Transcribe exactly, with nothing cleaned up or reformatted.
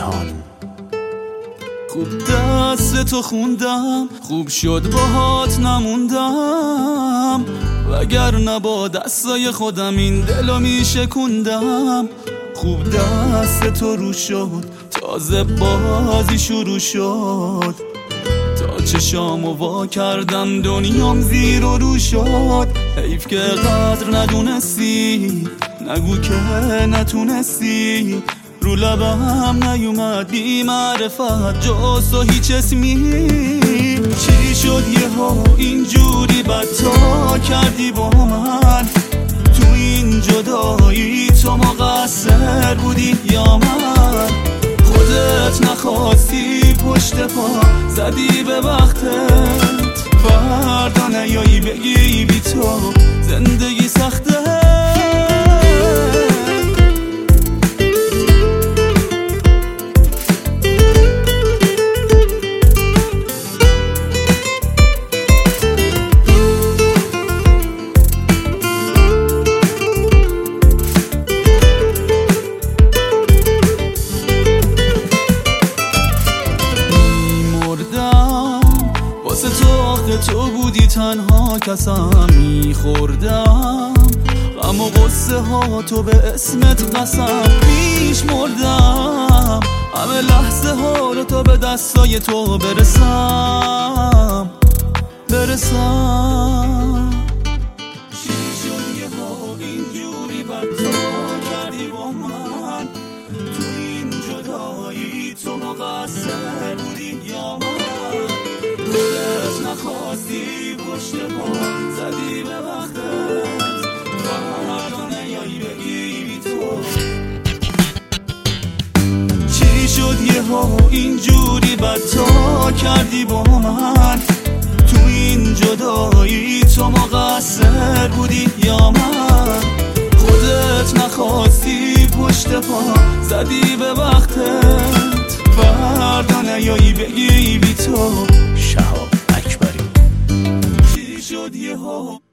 جهان. خوب دست تو خوندم، خوب شد باهات نموندم، وگرنه با دستای خودم این دلو میشکوندم. خوب دست تو رو شد، تازه بازی شروع شد، تا چشامو وا کردم دنیام زیر و رو شد. حیف که قدر ندونستی، نگو که نتونستی، رو لبم نیومد بی معرفت جز تو هیچ اسمی. چی شد یه ها اینجوری بدتا کردی با من؟ تو این جدایی تو مقصر بودی یا من؟ خودت نخواستی پشت پا زدی به وقتت، فردا نیایی بگی بی تو زندگی سخته. واسه تو آخه تو بودی تنها کسم، میخوردم غم و غصه ها تو به اسمت قسم. پیش مردم همه لحظه ها رو تا به دستای تو برسم برسم. چی شد یه ها اینجوری بدتا کردی با من؟ تو این جدایی تو مقصر بودی یا من؟ خودت نخواستی پشت پا زدی به وقتت، فردا نیایی بگی بی تو. چی شد یه ها اینجوری بدتا کردی با من؟ تو این جدایی تو مقصر بودی یا من؟ خودت نخواستی پشت پا زدی به وقتت، فردا نیایی بگی بی تو. شهاب اکبری. چی شد یه ها